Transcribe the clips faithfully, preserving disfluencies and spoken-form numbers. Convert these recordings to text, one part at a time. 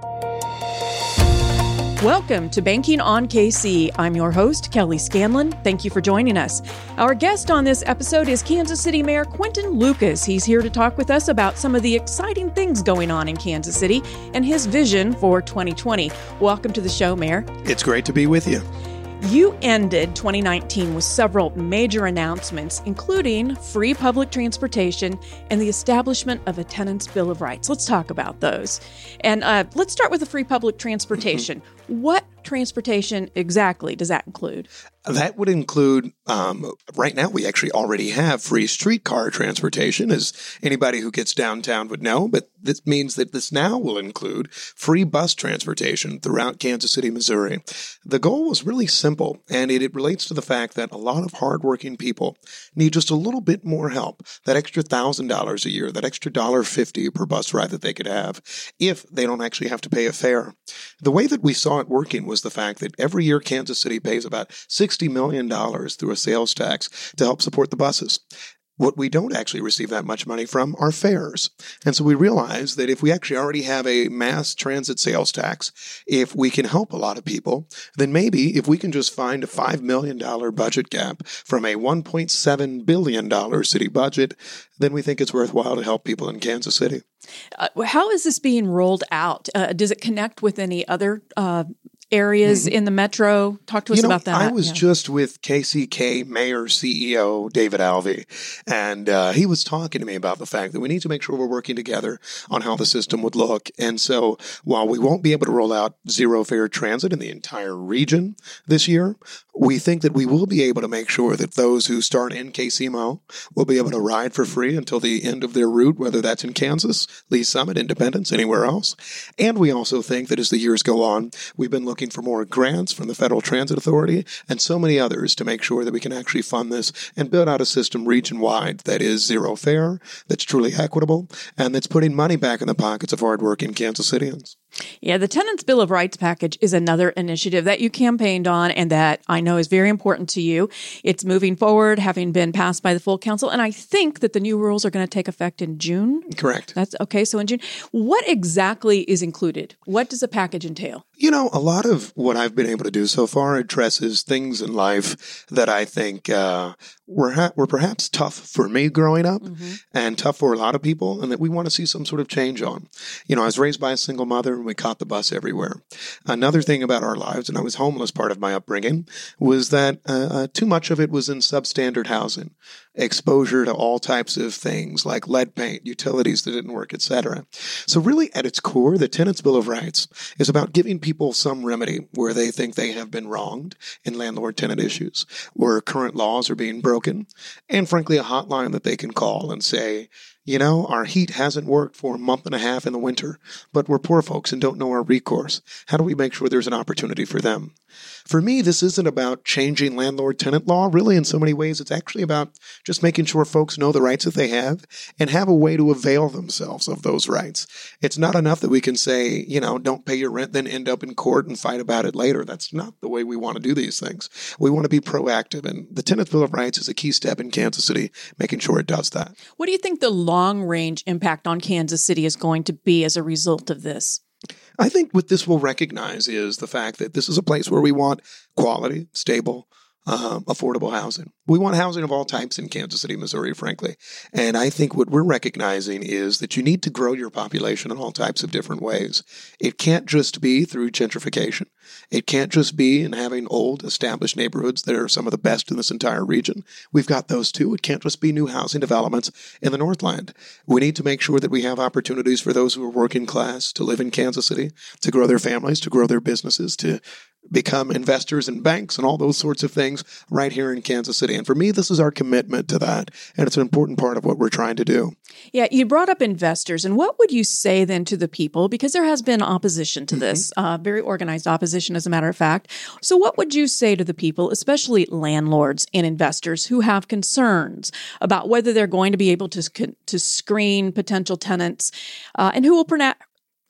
Welcome to Banking on K C. I'm your host, Kelly Scanlon. Thank you for joining us. Our guest on this episode is Kansas City Mayor Quinton Lucas. He's here to talk with us about some of the exciting things going on in Kansas City and his vision for twenty twenty. Welcome to the show, Mayor. It's great to be with you. You ended twenty nineteen with several major announcements, including free public transportation and the establishment of a Tenants' Bill of Rights. Let's talk about those. And uh, let's start with the free public transportation. Mm-hmm. What transportation exactly does that include? That would include, um, right now we actually already have free streetcar transportation, as anybody who gets downtown would know, but this means that this now will include free bus transportation throughout Kansas City, Missouri. The goal was really simple, and it, it relates to the fact that a lot of hardworking people need just a little bit more help, that extra one thousand dollars a year, that extra one dollar fifty per bus ride that they could have if they don't actually have to pay a fare. The way that we saw it working was the fact that every year Kansas City pays about sixty million dollars through a sales tax to help support the buses. What we don't actually receive that much money from are fares. And so we realize that if we actually already have a mass transit sales tax, if we can help a lot of people, then maybe if we can just find a five million dollars budget gap from a one point seven billion dollars city budget, then we think it's worthwhile to help people in Kansas City. Uh, how is this being rolled out? Uh, does it connect with any other uh, areas mm-hmm. in the metro? Talk to us you know, about that. I was yeah. just with K C K Mayor C E O David Alvey, and uh, he was talking to me about the fact that we need to make sure we're working together on how the system would look. And so while we won't be able to roll out zero fare transit in the entire region this year, we think that we will be able to make sure that those who start in K C M O will be able to ride for free until the end of their route, whether that's in Kansas, Lee Summit, Independence, anywhere else. And we also think that as the years go on, we've been looking for more grants from the Federal Transit Authority and so many others to make sure that we can actually fund this and build out a system region-wide that is zero fare, that's truly equitable, and that's putting money back in the pockets of hardworking Kansas Cityans. Yeah, the Tenants' Bill of Rights package is another initiative that you campaigned on and that I know is very important to you. It's moving forward, having been passed by the full council, and I think that the new rules are going to take effect in June. Correct. That's okay. So in June, what exactly is included? What does the package entail? You know, a lot of what I've been able to do so far addresses things in life that I think uh, were ha- were perhaps tough for me growing up mm-hmm. and tough for a lot of people, and that we want to see some sort of change on. You know, I was raised by a single mother, and we caught the bus everywhere. Another thing about our lives, and I was homeless part of my upbringing, was that uh, uh, too much of it was in substandard housing. Exposure to all types of things like lead paint, utilities that didn't work, et cetera. So really at its core, the Tenants' Bill of Rights is about giving people some remedy where they think they have been wronged in landlord-tenant issues, where current laws are being broken, and frankly, a hotline that they can call and say, you know, our heat hasn't worked for a month and a half in the winter, but we're poor folks and don't know our recourse. How do we make sure there's an opportunity for them? For me, this isn't about changing landlord-tenant law. Really, in so many ways, it's actually about just making sure folks know the rights that they have and have a way to avail themselves of those rights. It's not enough that we can say, you know, don't pay your rent, then end up in court and fight about it later. That's not the way we want to do these things. We want to be proactive, and the Tenants' Bill of Rights is a key step in Kansas City, making sure it does that. What do you think the long-range impact on Kansas City is going to be as a result of this? I think what this will recognize is the fact that this is a place where we want quality, stable, um, affordable housing. We want housing of all types in Kansas City, Missouri, frankly. And I think what we're recognizing is that you need to grow your population in all types of different ways. It can't just be through gentrification. It can't just be in having old, established neighborhoods that are some of the best in this entire region. We've got those too. It can't just be new housing developments in the Northland. We need to make sure that we have opportunities for those who are working class to live in Kansas City, to grow their families, to grow their businesses, to become investors in banks and all those sorts of things right here in Kansas City. And for me, this is our commitment to that. And it's an important part of what we're trying to do. Yeah, you brought up investors. And what would you say then to the people? Because there has been opposition to mm-hmm. this, uh, very organized opposition, as a matter of fact. So what would you say to the people, especially landlords and investors who have concerns about whether they're going to be able to, to screen potential tenants uh, and who will perna-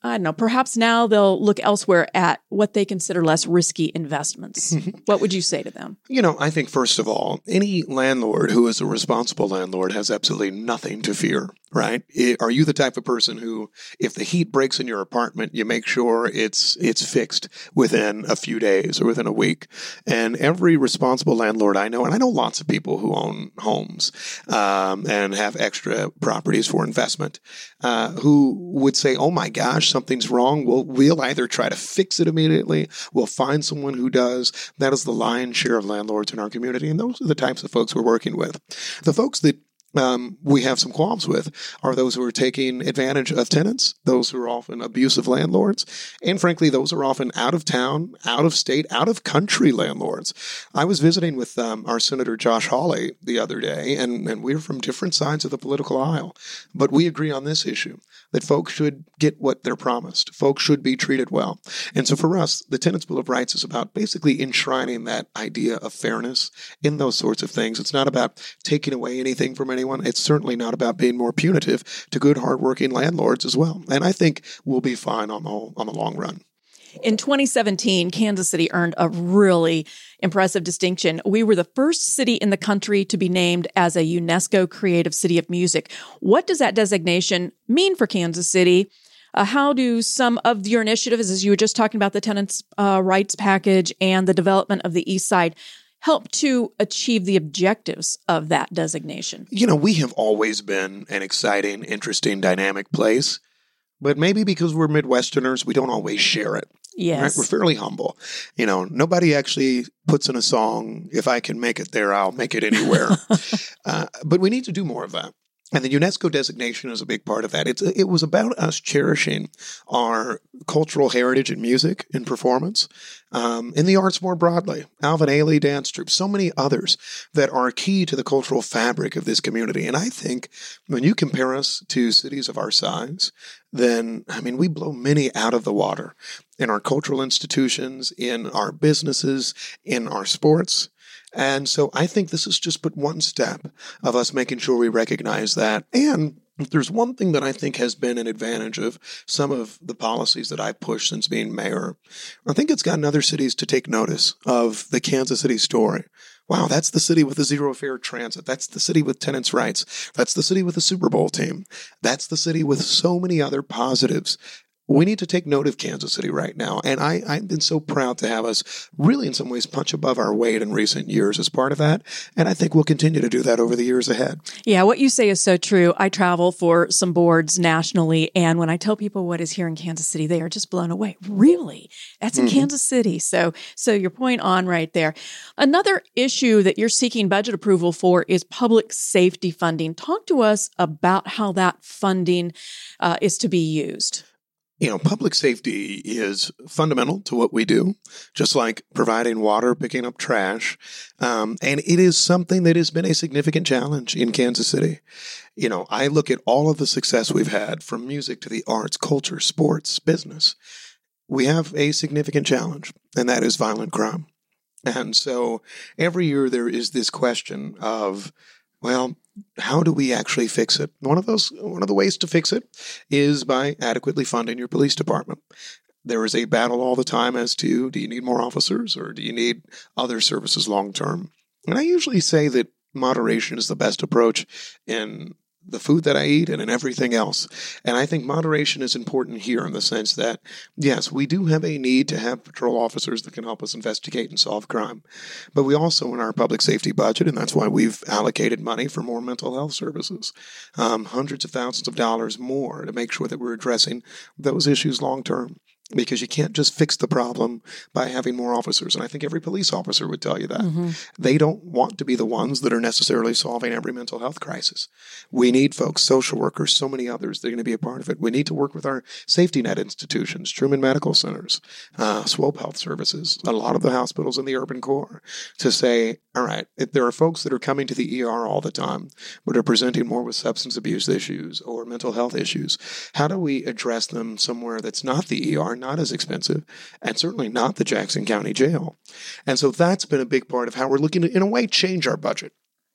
I don't know, perhaps now they'll look elsewhere at what they consider less risky investments. What would you say to them? You know, I think, first of all, any landlord who is a responsible landlord has absolutely nothing to fear, right? It, are you the type of person who, if the heat breaks in your apartment, you make sure it's it's fixed within a few days or within a week? And every responsible landlord I know, and I know lots of people who own homes um, and have extra properties for investment, uh, who would say, oh my gosh, something's wrong. We'll, we'll either try to fix it immediately. We'll find someone who does. That is the lion's share of landlords in our community. And those are the types of folks we're working with. The folks that Um, we have some qualms with are those who are taking advantage of tenants, those who are often abusive landlords, and frankly, those who are often out of town, out of state, out of country landlords. I was visiting with um, our Senator Josh Hawley the other day, and, and we're from different sides of the political aisle, but we agree on this issue, that folks should get what they're promised. Folks should be treated well. And so for us, the Tenants' Bill of Rights is about basically enshrining that idea of fairness in those sorts of things. It's not about taking away anything from anyone. It's certainly not about being more punitive to good, hardworking landlords as well. And I think we'll be fine on the whole, on the long run. In twenty seventeen, Kansas City earned a really impressive distinction. We were the first city in the country to be named as a UNESCO Creative City of Music. What does that designation mean for Kansas City? Uh, how do some of your initiatives, as you were just talking about the tenants' uh, rights package and the development of the East Side, help to achieve the objectives of that designation? You know, we have always been an exciting, interesting, dynamic place, but maybe because we're Midwesterners, we don't always share it. Yes. Right? We're fairly humble. You know, nobody actually puts in a song, if I can make it there, I'll make it anywhere. uh, but we need to do more of that. And the UNESCO designation is a big part of that. It's, it was about us cherishing our cultural heritage in music and performance, um, in the arts more broadly. Alvin Ailey Dance Troupe, so many others that are key to the cultural fabric of this community. And I think when you compare us to cities of our size, then, I mean, we blow many out of the water in our cultural institutions, in our businesses, in our sports. And so I think this is just but one step of us making sure we recognize that. And if there's one thing that I think has been an advantage of some of the policies that I've pushed since being mayor, I think it's gotten other cities to take notice of the Kansas City story. Wow, that's the city with the zero fare transit. That's the city with tenants' rights. That's the city with the Super Bowl team. That's the city with so many other positives. We need to take note of Kansas City right now. And I, I've been so proud to have us really in some ways punch above our weight in recent years as part of that. And I think we'll continue to do that over the years ahead. Yeah, what you say is so true. I travel for some boards nationally. And when I tell people what is here in Kansas City, they are just blown away. Really? That's in mm-hmm. Kansas City. So, so your point on right there. Another issue that you're seeking budget approval for is public safety funding. Talk to us about how that funding uh, is to be used. You know, public safety is fundamental to what we do, just like providing water, picking up trash. Um, and it is something that has been a significant challenge in Kansas City. You know, I look at all of the success we've had from music to the arts, culture, sports, business. We have a significant challenge, and that is violent crime. And so every year there is this question of, well, how do we actually fix it? One of those, one of the ways to fix it is by adequately funding your police department. There is a battle all the time as to, do you need more officers or do you need other services long term? And I usually say that moderation is the best approach in the food that I eat and in everything else. And I think moderation is important here in the sense that, yes, we do have a need to have patrol officers that can help us investigate and solve crime. But we also, in our public safety budget, and that's why we've allocated money for more mental health services, um, hundreds of thousands of dollars more to make sure that we're addressing those issues long term. Because you can't just fix the problem by having more officers. And I think every police officer would tell you that. Mm-hmm. They don't want to be the ones that are necessarily solving every mental health crisis. We need folks, social workers, so many others that are going to be a part of it. We need to work with our safety net institutions, Truman Medical Centers, uh, Swope Health Services, a lot of the hospitals in the urban core to say, all right, if there are folks that are coming to the E R all the time, but are presenting more with substance abuse issues or mental health issues, how do we address them somewhere that's not the E R, not as expensive, and certainly not the Jackson County Jail? And so that's been a big part of how we're looking to, in a way, change our budget.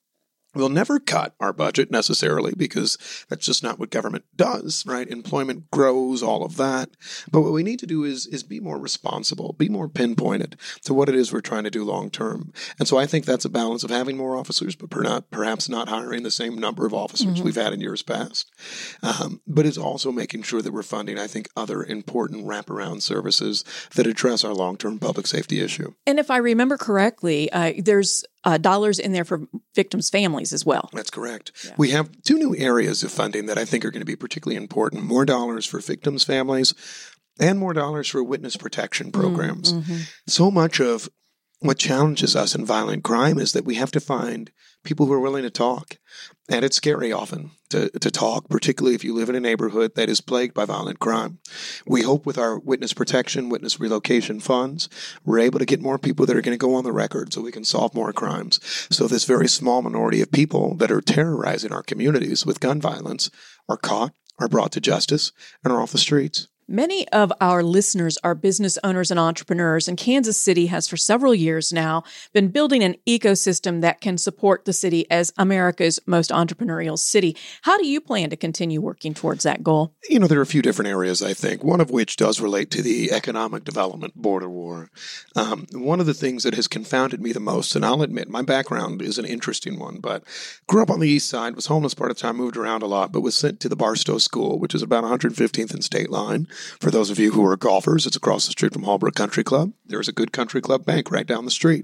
We'll never cut our budget necessarily because that's just not what government does, right? Employment grows, all of that. But what we need to do is is be more responsible, be more pinpointed to what it is we're trying to do long term. And so I think that's a balance of having more officers, but per not, perhaps not hiring the same number of officers mm-hmm. we've had in years past. Um, but it's also making sure that we're funding, I think, other important wraparound services that address our long-term public safety issue. And if I remember correctly, uh, there's Uh, dollars in there for victims' families as well. That's correct. Yeah. We have two new areas of funding that I think are going to be particularly important. More dollars for victims' families and more dollars for witness protection programs. Mm-hmm. So much of what challenges us in violent crime is that we have to find people who are willing to talk. And it's scary often to, to talk, particularly if you live in a neighborhood that is plagued by violent crime. We hope with our witness protection, witness relocation funds, we're able to get more people that are going to go on the record so we can solve more crimes. So this very small minority of people that are terrorizing our communities with gun violence are caught, are brought to justice, and are off the streets. Many of our listeners are business owners and entrepreneurs, and Kansas City has for several years now been building an ecosystem that can support the city as America's most entrepreneurial city. How do you plan to continue working towards that goal? You know, there are a few different areas, I think, one of which does relate to the economic development border war. Um, one of the things that has confounded me the most, and I'll admit my background is an interesting one, but grew up on the east side, was homeless part of the time, moved around a lot, but was sent to the Barstow School, which is about one hundred fifteenth and State Line. For those of you who are golfers, it's across the street from Hallbrook Country Club. There's a good country club bank right down the street.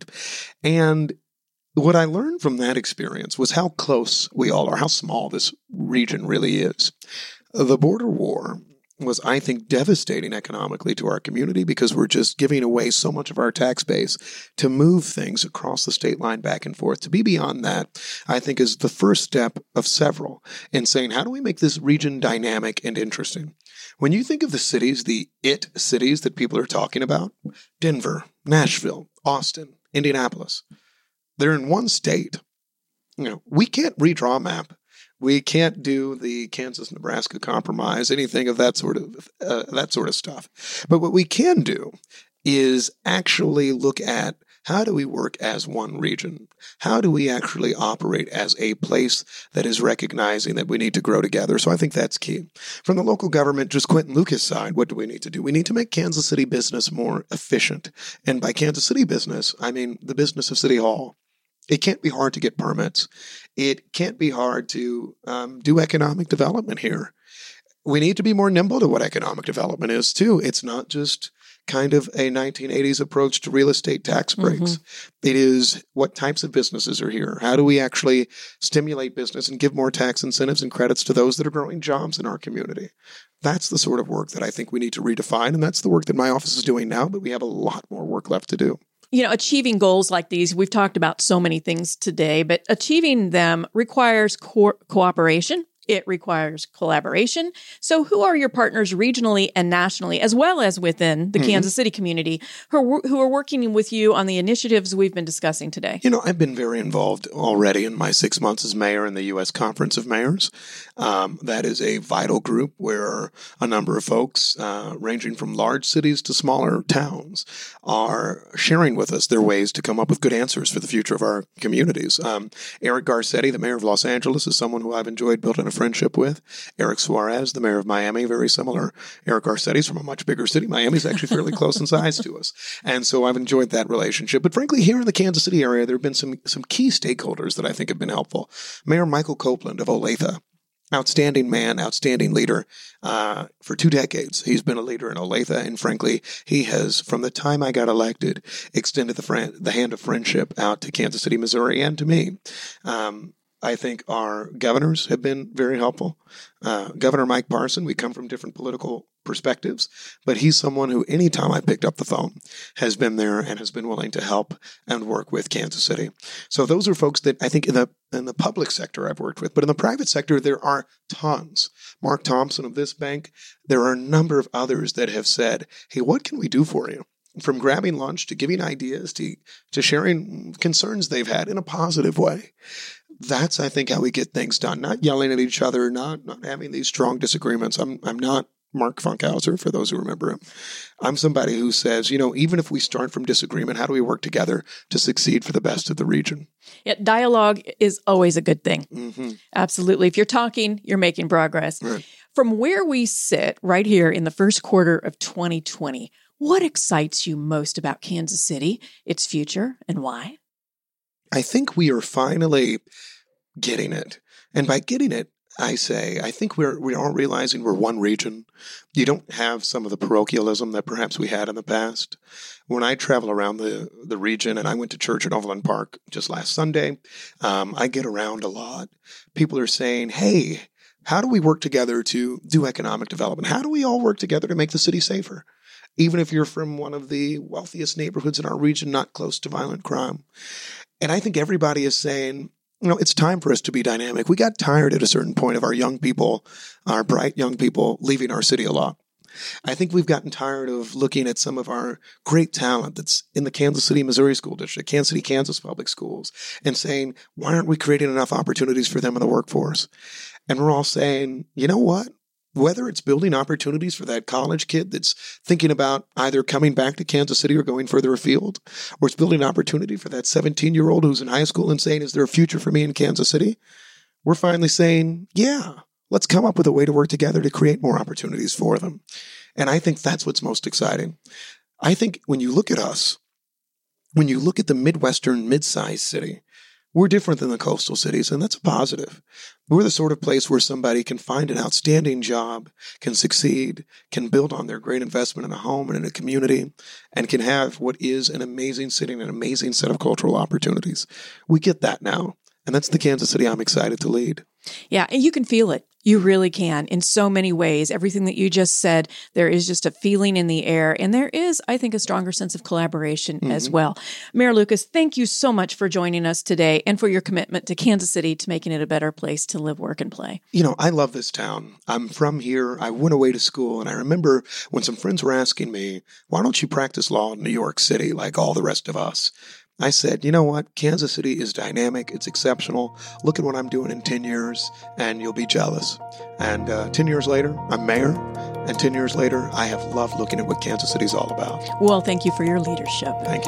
And what I learned from that experience was how close we all are, how small this region really is. The border war was, I think, devastating economically to our community because we're just giving away so much of our tax base to move things across the state line back and forth. To be beyond that, I think, is the first step of several in saying, how do we make this region dynamic and interesting? When you think of the cities, the it cities that people are talking about, Denver, Nashville, Austin, Indianapolis, they're in one state. You know, we can't redraw a map. We can't do the Kansas-Nebraska compromise, anything of that sort of uh, that sort of stuff. But what we can do is actually look at how do we work as one region? How do we actually operate as a place that is recognizing that we need to grow together? So I think that's key. From the local government, just Quinton Lucas side, what do we need to do? We need to make Kansas City business more efficient. And by Kansas City business, I mean the business of City Hall. It can't be hard to get permits. It can't be hard to um, do economic development here. We need to be more nimble to what economic development is, too. It's not just kind of a nineteen eighties approach to real estate tax breaks. Mm-hmm. It is what types of businesses are here. How do we actually stimulate business and give more tax incentives and credits to those that are growing jobs in our community? That's the sort of work that I think we need to redefine, and that's the work that my office is doing now, but we have a lot more work left to do. You know, achieving goals like these, we've talked about so many things today, but achieving them requires co- cooperation. It requires collaboration. So who are your partners regionally and nationally, as well as within the mm-hmm. Kansas City community, who are, who are working with you on the initiatives we've been discussing today? You know, I've been very involved already in my six months as mayor in the U S Conference of Mayors. Um, that is a vital group where a number of folks, uh, ranging from large cities to smaller towns, are sharing with us their ways to come up with good answers for the future of our communities. Um, Eric Garcetti, the mayor of Los Angeles, is someone who I've enjoyed building a friendship with. Eric Suarez, the mayor of Miami, very similar. Eric Garcetti's from a much bigger city. Miami's actually fairly close in size to us. And so I've enjoyed that relationship. But frankly, here in the Kansas City area, there have been some, some key stakeholders that I think have been helpful. Mayor Michael Copeland of Olathe. Outstanding man, outstanding leader. Uh, for two decades, he's been a leader in Olathe, and frankly, he has, from the time I got elected, extended the friend, the hand of friendship out to Kansas City, Missouri, and to me. Um, I think our governors have been very helpful. Uh, Governor Mike Parson, we come from different political perspectives, but he's someone who, anytime I picked up the phone, has been there and has been willing to help and work with Kansas City. So those are folks that I think in the in the public sector I've worked with, but in the private sector, there are tons. Mark Thompson of this bank, there are a number of others that have said, hey, what can we do for you? From grabbing lunch to giving ideas to, to sharing concerns they've had in a positive way. That's, I think, how we get things done. Not yelling at each other, not not having these strong disagreements. I'm I'm not Mark Funkhauser, for those who remember him. I'm somebody who says, you know, even if we start from disagreement, how do we work together to succeed for the best of the region? Yeah, dialogue is always a good thing. Mm-hmm. Absolutely. If you're talking, you're making progress. Right. From where we sit right here in the first quarter of twenty twenty, what excites you most about Kansas City, its future, and why? I think we are finally getting it. And by getting it, I say, I think we're, we are realizing we're one region. You don't have some of the parochialism that perhaps we had in the past. When I travel around the, the region, and I went to church at Overland Park just last Sunday, um, I get around a lot. People are saying, hey, how do we work together to do economic development? How do we all work together to make the city safer? Even if you're from one of the wealthiest neighborhoods in our region, not close to violent crime. And I think everybody is saying, you know, it's time for us to be dynamic. We got tired at a certain point of our young people, our bright young people, leaving our city a lot. I think we've gotten tired of looking at some of our great talent that's in the Kansas City, Missouri School District, Kansas City, Kansas Public Schools, and saying, why aren't we creating enough opportunities for them in the workforce? And we're all saying, you know what? Whether it's building opportunities for that college kid that's thinking about either coming back to Kansas City or going further afield, or it's building an opportunity for that seventeen-year-old who's in high school and saying, is there a future for me in Kansas City? We're finally saying, yeah, let's come up with a way to work together to create more opportunities for them. And I think that's what's most exciting. I think when you look at us, when you look at the Midwestern mid-sized city, we're different than the coastal cities, and that's a positive. We're the sort of place where somebody can find an outstanding job, can succeed, can build on their great investment in a home and in a community, and can have what is an amazing city and an amazing set of cultural opportunities. We get that now, and that's the Kansas City I'm excited to lead. Yeah, and you can feel it. You really can in so many ways. Everything that you just said, there is just a feeling in the air. And there is, I think, a stronger sense of collaboration mm-hmm. as well. Mayor Lucas, thank you so much for joining us today and for your commitment to Kansas City to making it a better place to live, work, and play. You know, I love this town. I'm from here. I went away to school. And I remember when some friends were asking me, why don't you practice law in New York City like all the rest of us? I said, you know what? Kansas City is dynamic. It's exceptional. Look at what I'm doing in ten years, and you'll be jealous. And uh, ten years later, I'm mayor. And ten years later, I have loved looking at what Kansas City's all about. Well, thank you for your leadership. Thank you.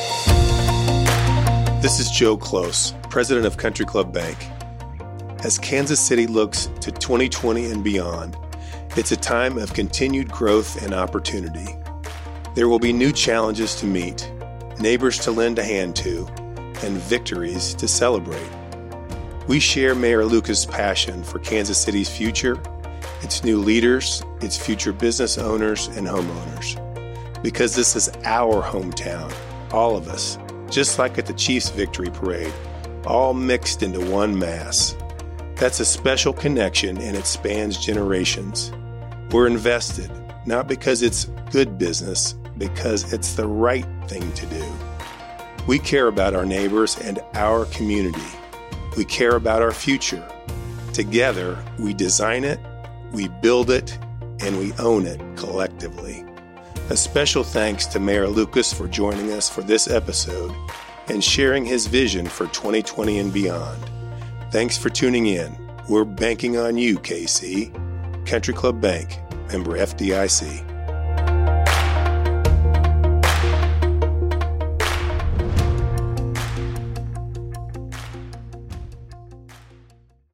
This is Joe Close, president of Country Club Bank. As Kansas City looks to twenty twenty and beyond, it's a time of continued growth and opportunity. There will be new challenges to meet, neighbors to lend a hand to, and victories to celebrate. We share Mayor Lucas' passion for Kansas City's future, its new leaders, its future business owners and homeowners. Because this is our hometown, all of us, just like at the Chiefs Victory Parade, all mixed into one mass. That's a special connection and it spans generations. We're invested, not because it's good business, because it's the right thing to do. We care about our neighbors and our community. We care about our future. Together, we design it, we build it, and we own it collectively. A special thanks to Mayor Lucas for joining us for this episode and sharing his vision for twenty twenty and beyond. Thanks for tuning in. We're banking on you, K C. Country Club Bank, member F D I C.